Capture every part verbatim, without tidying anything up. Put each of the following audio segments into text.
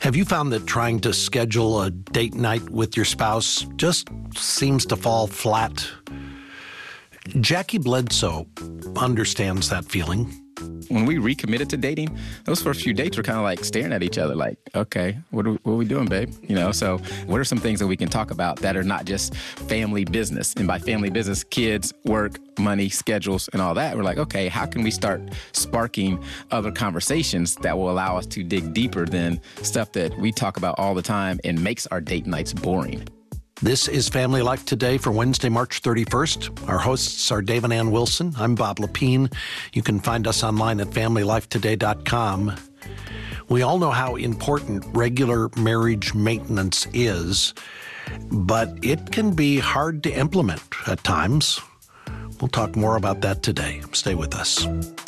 Have you found that trying to schedule a date night with your spouse just seems to fall flat? Jackie Bledsoe understands that feeling. When we recommitted to dating, those first few dates were kind of like staring at each other like, okay, what are, what are we doing, babe? You know, so what are some things that we can talk about that are not just family business? And by family business, kids, work, money, schedules, and all that. We're like, okay, how can we start sparking other conversations that will allow us to dig deeper than stuff that we talk about all the time and makes our date nights boring? This is Family Life Today for Wednesday, March thirty-first. Our hosts are Dave and Ann Wilson. I'm Bob Lepine. You can find us online at family life today dot com. We all know how important regular marriage maintenance is, but it can be hard to implement at times. We'll talk more about that today. Stay with us.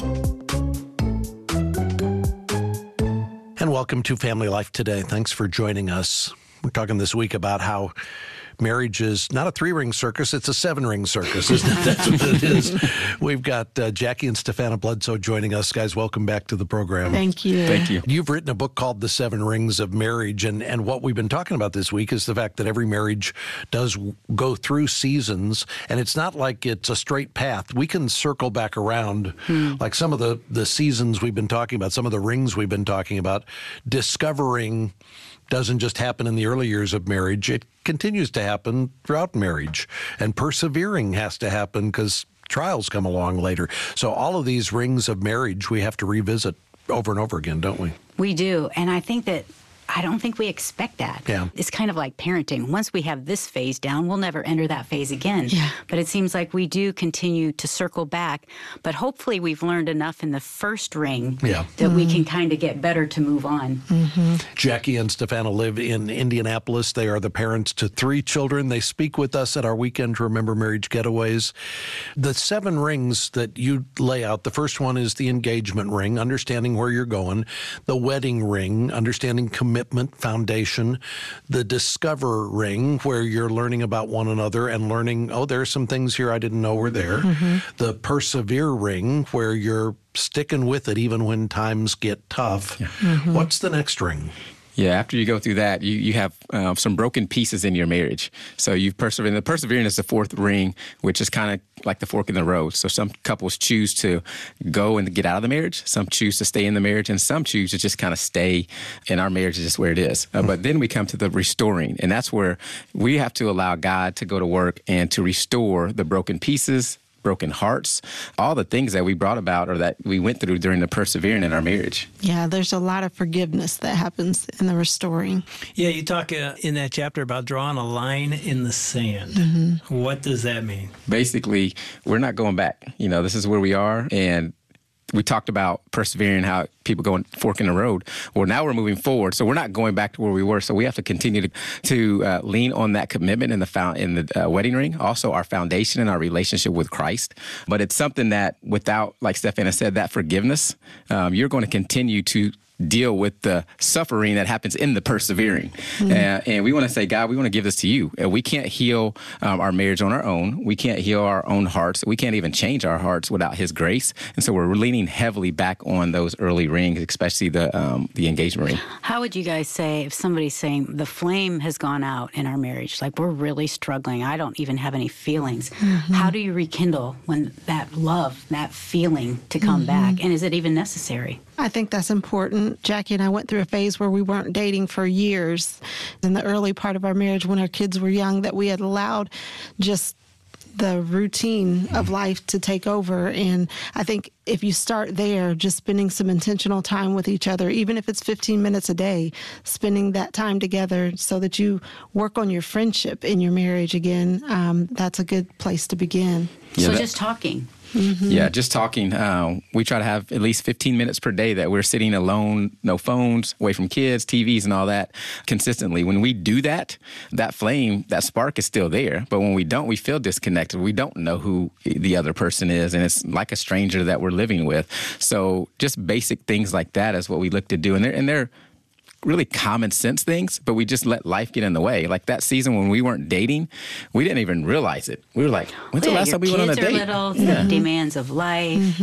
And welcome to Family Life Today. Thanks for joining us. We're talking this week about how marriage is not a three-ring circus, it's a seven-ring circus, isn't it? That's what it is. We've got uh, Jackie and Stefana Bledsoe joining us. Guys, welcome back to the program. Thank you. Thank you. You've written a book called The Seven Rings of Marriage, and, and what we've been talking about this week is the fact that every marriage does go through seasons, and it's not like it's a straight path. We can circle back around, hmm. like some of the, the seasons we've been talking about, some of the rings we've been talking about. Discovering doesn't just happen in the early years of marriage. It continues to happen throughout marriage. And persevering has to happen because trials come along later. So all of these rings of marriage we have to revisit over and over again, don't we? We do. And I think that I don't think we expect that. Yeah. It's kind of like parenting. Once we have this phase down, we'll never enter that phase again. Yeah. But it seems like we do continue to circle back. But hopefully we've learned enough in the first ring yeah. that mm-hmm. we can kind of get better to move on. Mm-hmm. Jackie and Stefana live in Indianapolis. They are the parents to three children. They speak with us at our Weekend to Remember Marriage Getaways. The seven rings that you lay out, the first one is the engagement ring, understanding where you're going. The wedding ring, understanding commitment. Foundation, the discover ring, where you're learning about one another and learning, oh, there's some things here I didn't know were there. Mm-hmm. The persevere ring, where you're sticking with it even when times get tough. Yeah. Mm-hmm. What's the next ring? Yeah, after you go through that, you, you have uh, some broken pieces in your marriage. So you've persevered. The persevering is the fourth ring, which is kind of like the fork in the road. So some couples choose to go and get out of the marriage. Some choose to stay in the marriage, and some choose to just kind of stay in our marriage is just where it is. Uh, but then we come to the restoring, and that's where we have to allow God to go to work and to restore the broken pieces, broken hearts, all the things that we brought about or that we went through during the persevering in our marriage. Yeah, there's a lot of forgiveness that happens in the restoring. Yeah, you talk uh, in that chapter about drawing a line in the sand. Mm-hmm. What does that mean? Basically, we're not going back. You know, this is where we are, and we talked about persevering, how people go and fork in the road. Well, now we're moving forward, so we're not going back to where we were. So we have to continue to to uh, lean on that commitment in the found, in the uh, wedding ring, also our foundation and our relationship with Christ. But it's something that, without, like Stefana said, that forgiveness, um, you're going to continue to deal with the suffering that happens in the persevering. Mm-hmm. Uh, and we want to say, God, we want to give this to you. And we can't heal um, our marriage on our own. We can't heal our own hearts. We can't even change our hearts without his grace. And so we're leaning heavily back on those early rings, especially the um, the engagement ring. How would you guys say if somebody's saying the flame has gone out in our marriage, like we're really struggling, I don't even have any feelings. Mm-hmm. How do you rekindle when that love, that feeling to come mm-hmm. back? And is it even necessary? I think that's important. Jackie and I went through a phase where we weren't dating for years in the early part of our marriage when our kids were young, that we had allowed just the routine of life to take over. And I think if you start there, just spending some intentional time with each other, even if it's fifteen minutes a day, spending that time together so that you work on your friendship in your marriage again, um, that's a good place to begin. Yeah, so that- just talking. Mm-hmm. Yeah, just talking. Uh, we try to have at least fifteen minutes per day that we're sitting alone, no phones, away from kids, T Vs, and all that consistently. When we do that, that flame, that spark is still there. But when we don't, we feel disconnected. We don't know who the other person is, and it's like a stranger that we're living with. So just basic things like that is what we look to do. And they're, and they're really common sense things, but we just let life get in the way. Like that season when we weren't dating, we didn't even realize it. We were like, when's yeah, the last time we went on a date? Little, yeah. The demands of life. Mm-hmm.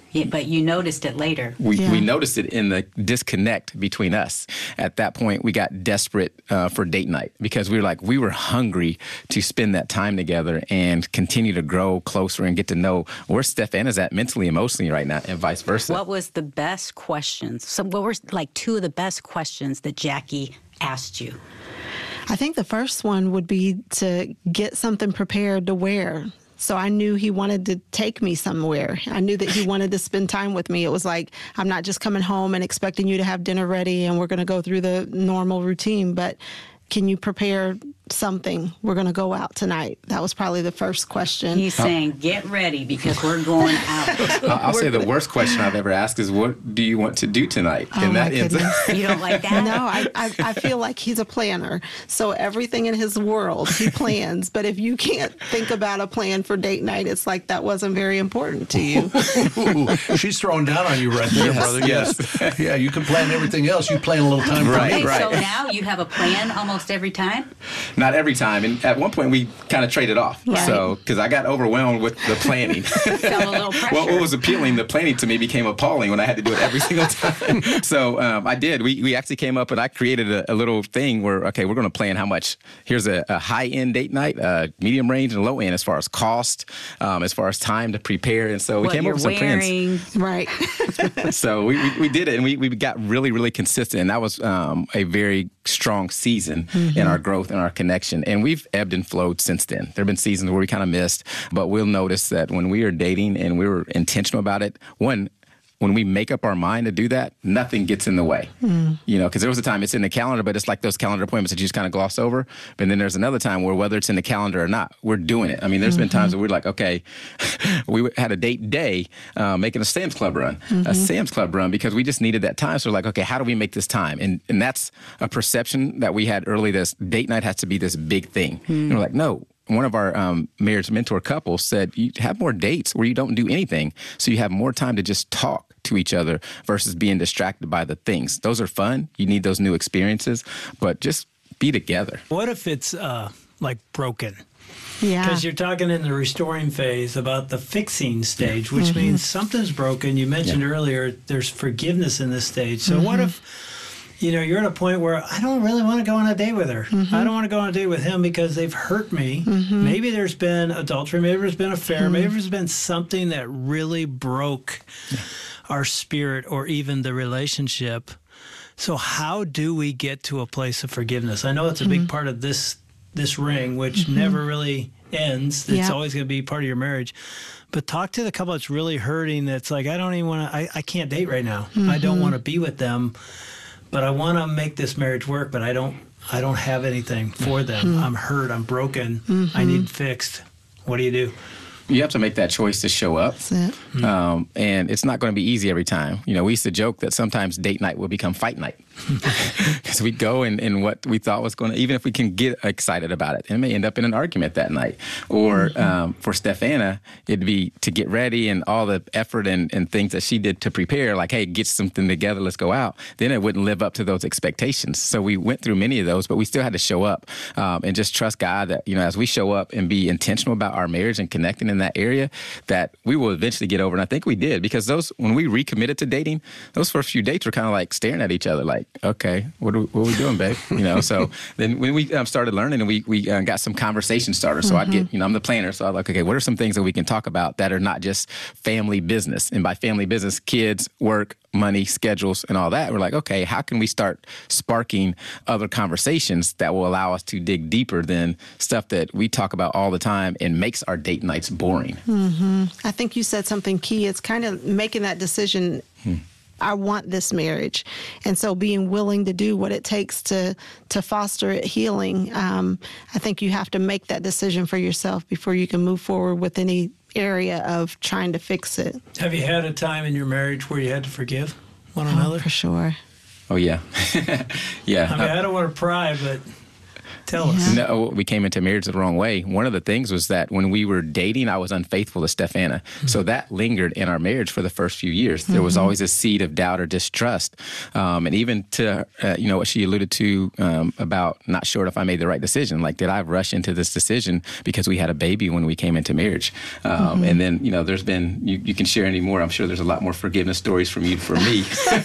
Yeah, but you noticed it later. We, Yeah. we noticed it in the disconnect between us. At that point, we got desperate uh, for date night because we were like, we were hungry to spend that time together and continue to grow closer and get to know where Stephanie's at mentally, emotionally right now, and vice versa. What was the best questions? So what were like two of the best questions that Jackie asked you? I think the first one would be to get something prepared to wear. So I knew he wanted to take me somewhere. I knew that he wanted to spend time with me. It was like, I'm not just coming home and expecting you to have dinner ready and we're going to go through the normal routine, but can you prepare something? We're going to go out tonight. That was probably the first question. He's saying, get ready because we're going out. I'll say the worst question I've ever asked is, what do you want to do tonight? Oh, and my that ends goodness. You don't like that? No, I, I I feel like he's a planner. So everything in his world, he plans. But if you can't think about a plan for date night, it's like that wasn't very important to you. Ooh, she's throwing down on you right there, Yes, brother. Yes. Yeah, you can plan everything else. You plan a little time for Right, me. Okay, right. so now you have a plan almost every time? Not every time. And at one point, we kind of traded off. Right. So, because I got overwhelmed with the planning. Felt a little pressure. Well, what was appealing, the planning to me became appalling when I had to do it every single time. So um, I did. We we actually came up and I created a, a little thing where, okay, we're going to plan how much. Here's a, a high-end date night, uh, medium range, and low end as far as cost, um, as far as time to prepare. And so we what came you're up with some wearing. plans. Right. So we, we, we did it, and we, we got really, really consistent. And that was um, a very strong season mm-hmm. in our growth and our connection. And we've ebbed and flowed since then. There have been seasons where we kind of missed, but we'll notice that when we are dating and we were intentional about it, one, when we make up our mind to do that, nothing gets in the way. Mm. You know, because there was a time it's in the calendar, but it's like those calendar appointments that you just kind of gloss over. But then there's another time where whether it's in the calendar or not, we're doing it. I mean, there's mm-hmm. been times where we're like, okay, we had a date day uh, making a Sam's Club run, mm-hmm. a Sam's Club run, because we just needed that time. So we're like, okay, how do we make this time? And and that's a perception that we had early. This date night has to be this big thing. Mm. And we're like, no. One of our um, marriage mentor couples said, you have more dates where you don't do anything. So you have more time to just talk to each other versus being distracted by the things. Those are fun. You need those new experiences, but just be together. What if it's uh, like broken? Yeah. Because you're talking in the restoring phase about the fixing stage, which mm-hmm. means something's broken. You mentioned yeah. earlier there's forgiveness in this stage. So mm-hmm. what if... You know, you're at a point where I don't really want to go on a date with her. Mm-hmm. I don't want to go on a date with him because they've hurt me. Mm-hmm. Maybe there's been adultery. Maybe there's been affair. Mm-hmm. Maybe there's been something that really broke yeah. our spirit or even the relationship. So how do we get to a place of forgiveness? I know it's a mm-hmm. big part of this this ring, which mm-hmm. never really ends. It's yeah. always going to be part of your marriage. But talk to the couple that's really hurting. That's like, I don't even want to, I, I can't date right now. Mm-hmm. I don't want to be with them. But I want to make this marriage work, but I don't I don't have anything for them. Mm-hmm. I'm hurt. I'm broken. Mm-hmm. I need fixed. What do you do? You have to make that choice to show up. That's it. Mm-hmm. Um, and it's not going to be easy every time. You know, we used to joke that sometimes date night will become fight night. Because we go in, in what we thought was going to, even if we can get excited about it, it may end up in an argument that night. Or mm-hmm. um, for Stefana, it'd be to get ready and all the effort and, and things that she did to prepare, like, hey, get something together, let's go out. Then it wouldn't live up to those expectations. So we went through many of those, but we still had to show up um, and just trust God that, you know, as we show up and be intentional about our marriage and connecting in that area, that we will eventually get over. And I think we did, because those, when we recommitted to dating, those first few dates were kind of like staring at each other, like, okay, what are we, what are we doing, babe? You know, so then when we um, started learning and we, we uh, got some conversation starters. So mm-hmm. I'd get, you know, I'm the planner. So I'm like, okay, what are some things that we can talk about that are not just family business? And by family business, kids, work, money, schedules, and all that. We're like, okay, how can we start sparking other conversations that will allow us to dig deeper than stuff that we talk about all the time and makes our date nights boring? Mm-hmm. I think you said something key. It's kind of making that decision. Hmm. I want this marriage. And so being willing to do what it takes to to foster it healing, um, I think you have to make that decision for yourself before you can move forward with any area of trying to fix it. Have you had a time in your marriage where you had to forgive one oh, another? For sure. Oh, yeah. yeah. I mean, I don't want to pry, but Tell us. No, we came into marriage the wrong way. One of the things was that when we were dating, I was unfaithful to Stefana. Mm-hmm. So that lingered in our marriage for the first few years. There was mm-hmm. always a seed of doubt or distrust. Um, and even to, uh, you know, what she alluded to um, about not sure if I made the right decision. Like, did I rush into this decision because we had a baby when we came into marriage? Um, mm-hmm. And then, you know, there's been, you, you can share any more. I'm sure there's a lot more forgiveness stories from you for me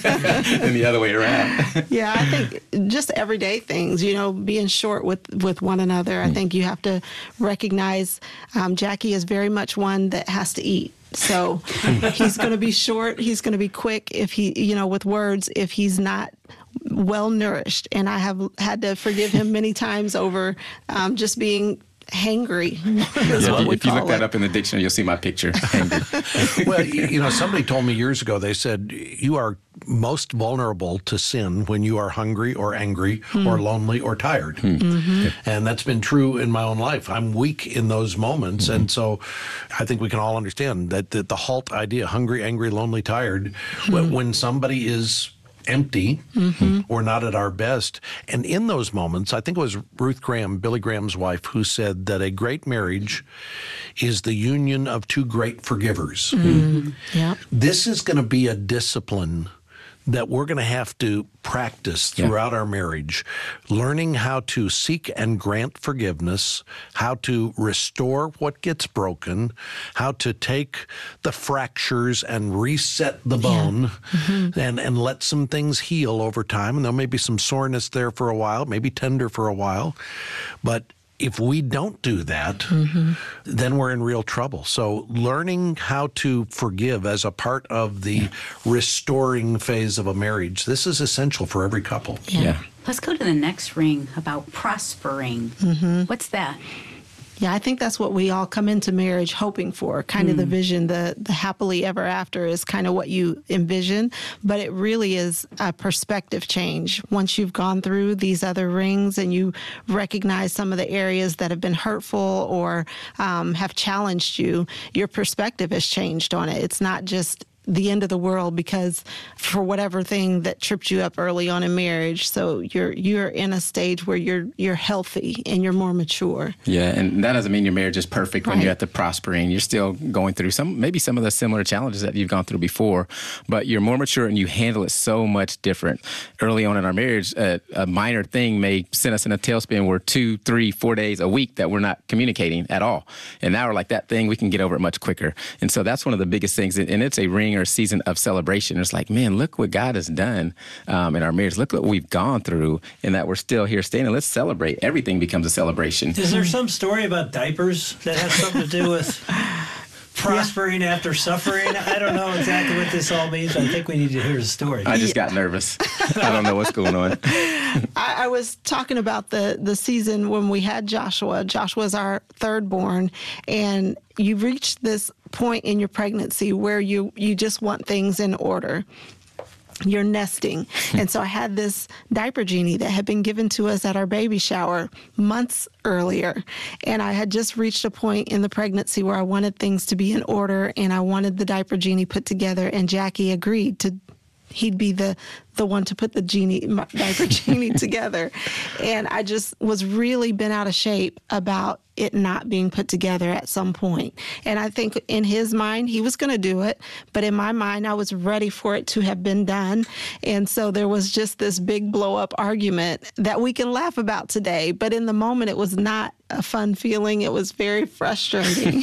than the other way around. Yeah, I think just everyday things, you know, being short with With, with one another. I think you have to recognize um, Jackie is very much one that has to eat. So he's going to be short. He's going to be quick if he, you know, with words, if he's not well nourished. And I have had to forgive him many times over um, just being hangry. Yeah, if, if you look it. that up in the dictionary, you'll see my picture. Hangry. Well, you know, somebody told me years ago, they said, you are most vulnerable to sin when you are hungry or angry mm. or lonely or tired. Mm. Mm-hmm. And that's been true in my own life. I'm weak in those moments. Mm-hmm. And so I think we can all understand that the, the halt idea, hungry, angry, lonely, tired, mm. when somebody is empty mm-hmm. or not at our best. And in those moments, I think it was Ruth Graham, Billy Graham's wife, who said that a great marriage is the union of two great forgivers. Mm-hmm. Yeah. This is going to be a discipline that we're going to have to practice throughout yeah. our marriage, learning how to seek and grant forgiveness, how to restore what gets broken, how to take the fractures and reset the bone yeah. mm-hmm. and, and let some things heal over time. And there may be some soreness there for a while, maybe tender for a while, but if we don't do that, mm-hmm. then we're in real trouble. So learning how to forgive as a part of the restoring phase of a marriage, this is essential for every couple. Yeah. yeah. Let's go to the next ring about prospering. Mm-hmm. What's that? Yeah, I think that's what we all come into marriage hoping for, kind mm. of the vision, the, the happily ever after is kind of what you envision, but it really is a perspective change. Once you've gone through these other rings and you recognize some of the areas that have been hurtful or um, have challenged you, your perspective has changed on it. It's not just the end of the world because for whatever thing that tripped you up early on in marriage. So you're you're in a stage where you're you're healthy and you're more mature. Yeah, and that doesn't mean your marriage is perfect right. when you're at the prospering. You're still going through some maybe some of the similar challenges that you've gone through before, but you're more mature and you handle it so much different. Early on in our marriage, a, a minor thing may send us in a tailspin where two, three, four days a week that we're not communicating at all. And now we're like that thing, we can get over it much quicker. And so that's one of the biggest things, and it's a ring or season of celebration. It's like, man, look what God has done um, in our marriage. Look what we've gone through, and that we're still here standing. Let's celebrate. Everything becomes a celebration. Is there some story about diapers that has something to do with prospering yeah. after suffering? I don't know exactly what this all means. I think we need to hear the story. I just yeah. got nervous. I don't know what's going on. I, I was talking about the, the season when we had Joshua. Joshua's our third born, and you reach this point in your pregnancy where you, you just want things in order. You're nesting. And so I had this diaper genie that had been given to us at our baby shower months earlier. And I had just reached a point in the pregnancy where I wanted things to be in order and I wanted the diaper genie put together. And Jackie agreed to, he'd be the, the one to put the genie, diaper genie together. And I just was really bent out of shape about it not being put together at some point. And I think in his mind, he was going to do it. But in my mind, I was ready for it to have been done. And so there was just this big blow up argument that we can laugh about today. But in the moment, it was not a fun feeling. It was very frustrating.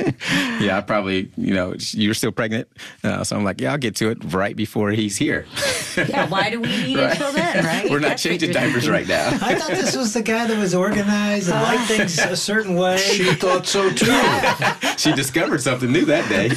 Yeah, I probably, you know, you were still pregnant. Uh, so I'm like, yeah, I'll get to it right before he's here. Yeah, why do we need right. until then, right? We're not That's changing diapers right now. I thought this was the guy that was organized and liked things a certain way. She thought so too. She discovered something new that day.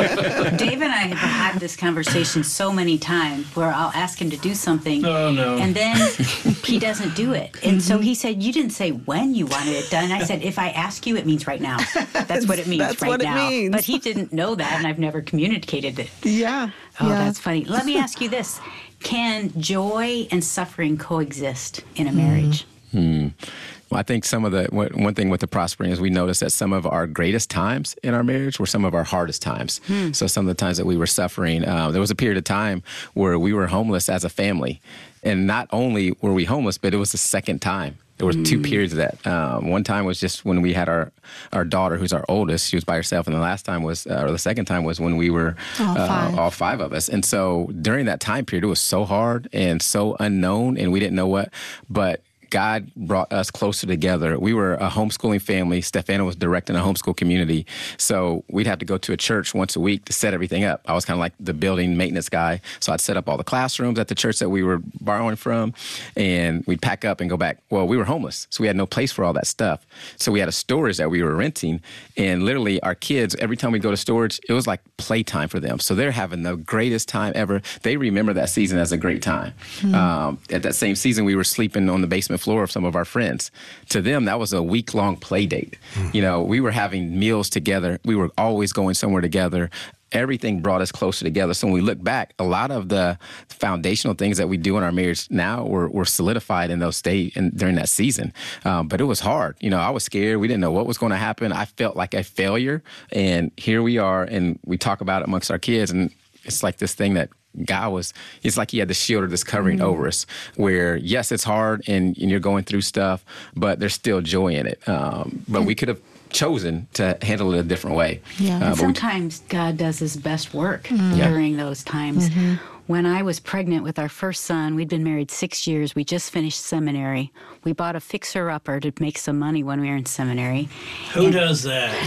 Dave and I have had this conversation so many times where I'll ask him to do something, oh, no. and then he doesn't do it. And mm-hmm. so he said, you didn't say when you wanted it done. I said, if I ask you, it means right now. That's what it means That's right what now. It means. But he didn't know that, and I've never communicated it. Yeah. Oh, yeah. That's funny. Let me ask you this. Can joy and suffering coexist in a marriage? Hmm. Well, I think some of the, one thing with the Prospering is we noticed that some of our greatest times in our marriage were some of our hardest times. Hmm. So some of the times that we were suffering, uh, there was a period of time where we were homeless as a family. And not only were we homeless, but it was the second time. There were two periods of that. Um, one time was just when we had our, our daughter, who's our oldest. She was by herself. And the last time was, uh, or the second time was when we were all five. Uh, all five of us. And so during that time period, it was so hard and so unknown, and we didn't know what. But God brought us closer together. We were a homeschooling family. Stefana was directing a homeschool community. So we'd have to go to a church once a week to set everything up. I was kind of like the building maintenance guy. So I'd set up all the classrooms at the church that we were borrowing from, and we'd pack up and go back. Well, we were homeless, so we had no place for all that stuff. So we had a storage that we were renting, and literally our kids, every time we go to storage, it was like playtime for them. So they're having the greatest time ever. They remember that season as a great time. Mm-hmm. Um, at that same season, we were sleeping on the basement floor of some of our friends. To them, that was a week-long play date. Mm. You know, we were having meals together. We were always going somewhere together. Everything brought us closer together. So when we look back, a lot of the foundational things that we do in our marriage now were, were solidified in those state and during that season. Um, but it was hard. You know, I was scared. We didn't know what was going to happen. I felt like a failure. And here we are, and we talk about it amongst our kids, and it's like this thing that God was, it's like he had the shield of this covering mm-hmm. over us, where, yes, it's hard and, and you're going through stuff, but there's still joy in it. Um, but we could have chosen to handle it a different way. Yeah. Uh, sometimes we, God does his best work mm-hmm. during yeah. those times. Mm-hmm. When I was pregnant with our first son, we'd been married six years. We just finished seminary. We bought a fixer-upper to make some money when we were in seminary. Who and, does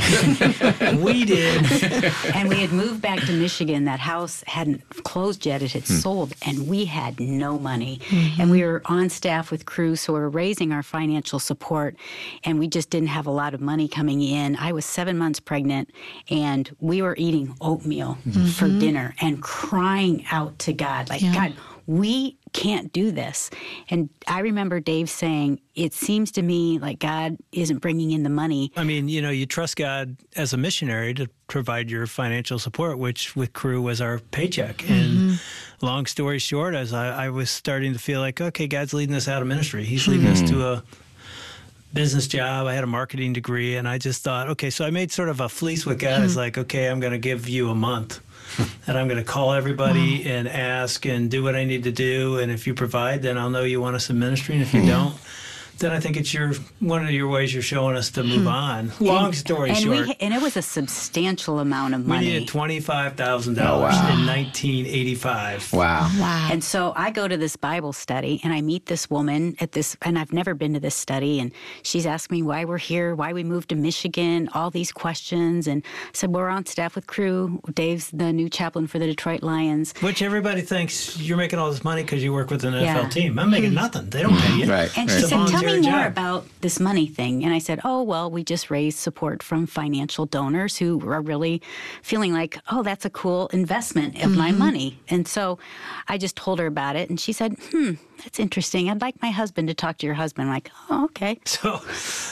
that? We did. And we had moved back to Michigan. That house hadn't closed yet. It had hmm. sold, and we had no money. Mm-hmm. And we were on staff with Cru, so we were raising our financial support, and we just didn't have a lot of money coming in. I was seven months pregnant, and we were eating oatmeal mm-hmm. for dinner and crying out to God, like, yeah. God, we can't do this. And I remember Dave saying, it seems to me like God isn't bringing in the money. I mean, you know, you trust God as a missionary to provide your financial support, which with Cru was our paycheck. Mm-hmm. And long story short, as I, I was starting to feel like, okay, God's leading us out of ministry. He's leading mm-hmm. us to a business job. I had a marketing degree, and I just thought, okay, so I made sort of a fleece with God. Mm-hmm. It's like, okay, I'm going to give you a month. And I'm going to call everybody wow. and ask and do what I need to do. And if you provide, then I'll know you want us in ministry. And if you don't, then I think it's your one of your ways you're showing us to move on. Long and, story and short. We, and it was a substantial amount of money. We needed twenty-five thousand dollars oh, wow. in nineteen eighty-five. Wow. Wow. And so I go to this Bible study, and I meet this woman at this, and I've never been to this study, and she's asked me why we're here, why we moved to Michigan, all these questions. And I said, we're on staff with Cru. Dave's the new chaplain for the Detroit Lions. Which everybody thinks you're making all this money because you work with an N F L yeah. team. I'm making nothing. They don't pay you. Right. And right. she said, tell me more job. about this money thing. And I said, oh, well, we just raised support from financial donors who are really feeling like, oh, that's a cool investment of mm-hmm. my money. And so I just told her about it. And she said, hmm, that's interesting. I'd like my husband to talk to your husband. I'm like, oh, okay. So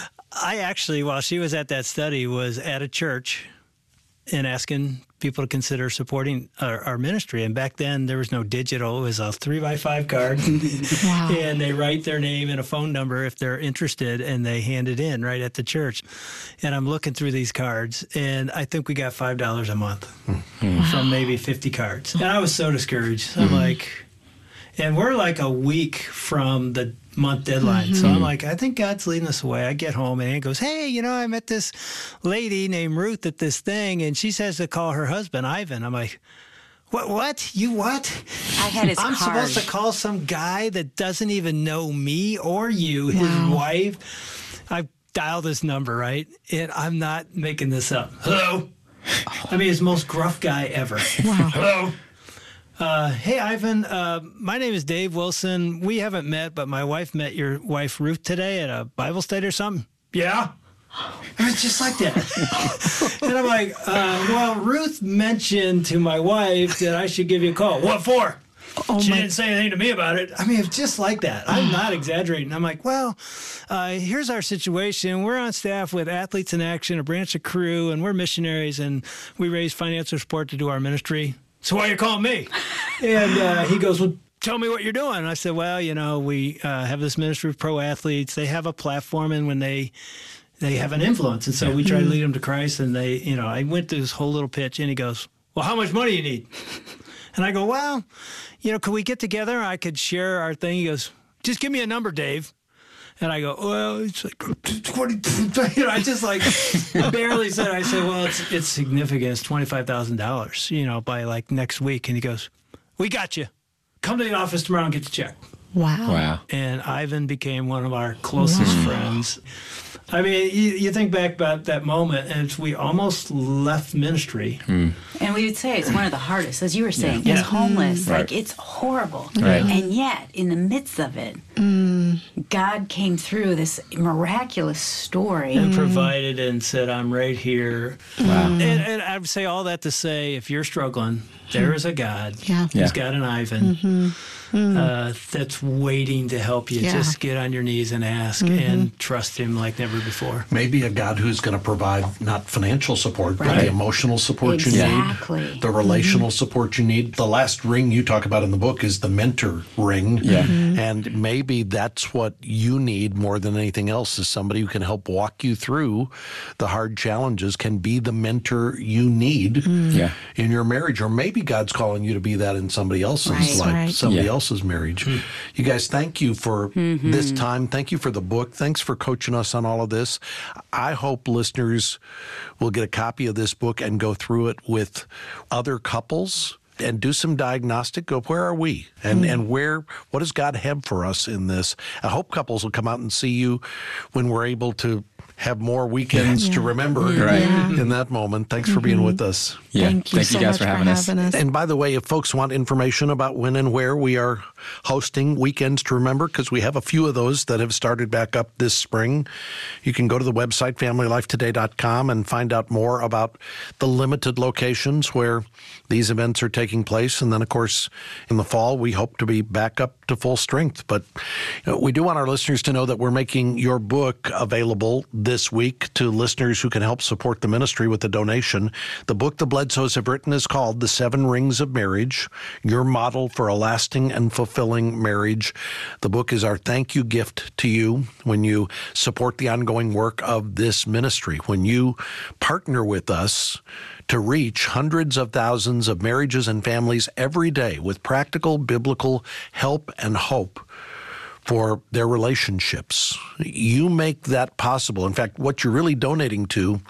I actually, while she was at that study, was at a church and asking people to consider supporting our, our ministry. And back then, there was no digital. It was a three by five card. Wow. And they write their name and a phone number if they're interested, and they hand it in right at the church. And I'm looking through these cards, and I think we got five dollars a month mm-hmm. from maybe fifty cards. And I was so discouraged. I'm mm-hmm. like, and we're like a week from the month deadline. Mm-hmm. So I'm like, I think God's leading us away. I get home, and Ann goes, hey, you know, I met this lady named Ruth at this thing, and she says to call her husband, Ivan. I'm like, what, what? You what? I had his I'm card. supposed to call some guy that doesn't even know me or you, his wow. wife. I dialed this number, right? And I'm not making this up. Hello? I mean, he's the most gruff guy ever. Wow. Hello? Uh, hey, Ivan, uh, my name is Dave Wilson. We haven't met, but my wife met your wife, Ruth, today at a Bible study or something. Yeah? It was just like that. And I'm like, uh, well, Ruth mentioned to my wife that I should give you a call. What for? Oh, she my... didn't say anything to me about it. I mean, it's just like that. I'm not exaggerating. I'm like, well, uh, here's our situation. We're on staff with Athletes in Action, a branch of Cru, and we're missionaries, and we raise financial support to do our ministry. So why are you calling me? And uh, he goes, well, tell me what you're doing. And I said, well, you know, we uh, have this ministry of pro athletes. They have a platform, and when they they have an influence. And so we try to lead them to Christ. And they, you know, I went through this whole little pitch, and he goes, well, how much money do you need? And I go, well, you know, could we get together? I could share our thing. He goes, just give me a number, Dave. And I go, well, it's like twenty. You know, I just like barely said. I said, well, it's it's significant. It's twenty five thousand dollars. You know, by like next week. And he goes, we got you. Come to the office tomorrow and get the check. Wow. Wow. And Ivan became one of our closest wow. friends. I mean, you, you think back about that moment, and it's, we almost left ministry. Hmm. And we would say it's one of the hardest, as you were saying. Yeah. It's Yeah. homeless. Right. Like, it's horrible. Right. And yet, in the midst of it, Mm. God came through this miraculous story. And provided and said, I'm right here. Wow. And, and I would say all that to say, if you're struggling, there is a God. Yeah. He's Yeah. got an Ivan Mm-hmm. uh, that's waiting to help you. Yeah. Just get on your knees and ask and trust him like never before. Maybe a God who's going to provide not financial support, but Right. the emotional support Exactly. you need, the relational support you need. The last ring you talk about in the book is the mentor ring. Yeah. And maybe that's what you need more than anything else, is somebody who can help walk you through the hard challenges, can be the mentor you need Yeah. in your marriage. Or maybe God's calling you to be that in somebody else's Right. life, Right. somebody Yeah. else's marriage. You guys, thank you for this time. Thank you for the book. Thanks for coaching us on all of this. I hope listeners will get a copy of this book and go through it with other couples and do some diagnostic. Go, where are we? And and where, what does God have for us in this? I hope couples will come out and see you when we're able to have more weekends to remember Right. Yeah. in that moment. Thanks for being with us. Yeah. Thank you so guys much for having us. us. And by the way, if folks want information about when and where we are hosting Weekends to Remember, because we have a few of those that have started back up this spring, you can go to the website family life today dot com and find out more about the limited locations where these events are taking place. And then, of course, in the fall, we hope to be back up to full strength. But you know, we do want our listeners to know that we're making your book available this week to listeners who can help support the ministry with a donation. The book the Bledsoes have written is called The Seven Rings of Marriage, Your Model for a Lasting and Fulfilling Marriage. The book is our thank you gift to you when you support the ongoing work of this ministry, when you partner with us to reach hundreds of thousands of marriages and families every day with practical biblical help and hope for their relationships. You make that possible. In fact, what you're really donating to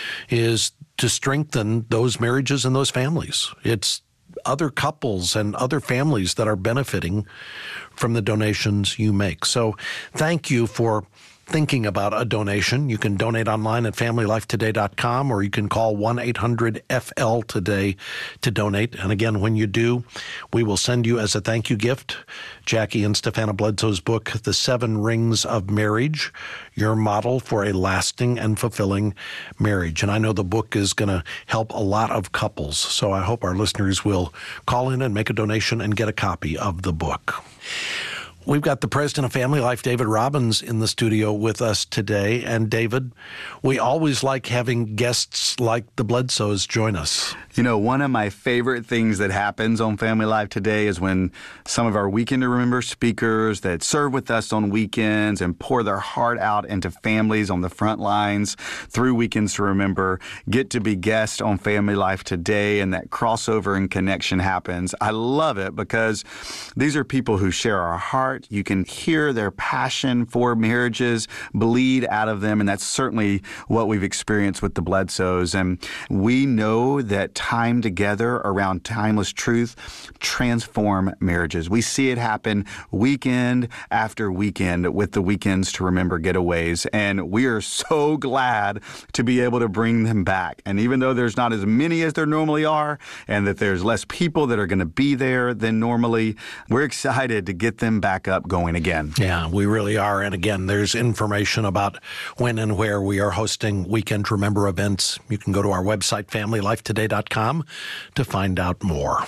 is to strengthen those marriages and those families. It's other couples and other families that are benefiting from the donations you make. So thank you for thinking about a donation. You can donate online at family life today dot com, or you can call one eight hundred F L today to donate. And again, when you do, we will send you as a thank you gift Jackie and Stefana Bledsoe's book, The Seven Rings of Marriage, Your Model for a Lasting and Fulfilling Marriage. And I know the book is going to help a lot of couples, so I hope our listeners will call in and make a donation and get a copy of the book. We've got the president of Family Life, David Robbins, in the studio with us today. And David, we always like having guests like the Bledsoes join us. You know, one of my favorite things that happens on Family Life Today is when some of our Weekend to Remember speakers that serve with us on weekends and pour their heart out into families on the front lines through Weekends to Remember get to be guests on Family Life Today, and that crossover and connection happens. I love it because these are people who share our heart. You can hear their passion for marriages bleed out of them, and that's certainly what we've experienced with the Bledsoes. And we know that time together around timeless truth transform marriages. We see it happen weekend after weekend with the Weekends to Remember getaways, and we are so glad to be able to bring them back. And even though there's not as many as there normally are, and that there's less people that are going to be there than normally, we're excited to get them back up going again. Yeah, we really are. And again, there's information about when and where we are hosting Weekend to Remember events. You can go to our website, family life today dot com, to find out more.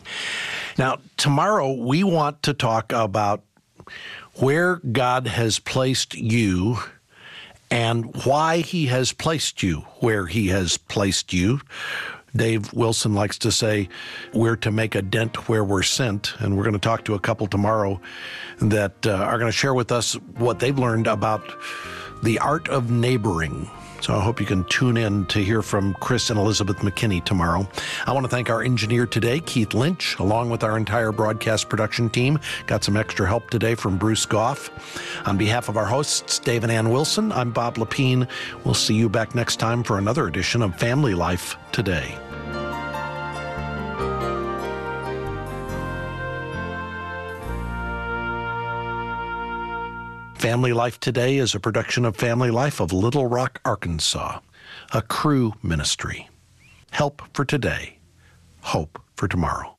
Now, tomorrow we want to talk about where God has placed you and why he has placed you where he has placed you. Dave Wilson likes to say, we're to make a dent where we're sent. And we're going to talk to a couple tomorrow that uh, are going to share with us what they've learned about the art of neighboring. So I hope you can tune in to hear from Chris and Elizabeth McKinney tomorrow. I want to thank our engineer today, Keith Lynch, along with our entire broadcast production team. Got some extra help today from Bruce Goff. On behalf of our hosts, Dave and Ann Wilson, I'm Bob Lepine. We'll see you back next time for another edition of Family Life Today. Family Life Today is a production of Family Life of Little Rock, Arkansas, a Cru ministry. Help for today, hope for tomorrow.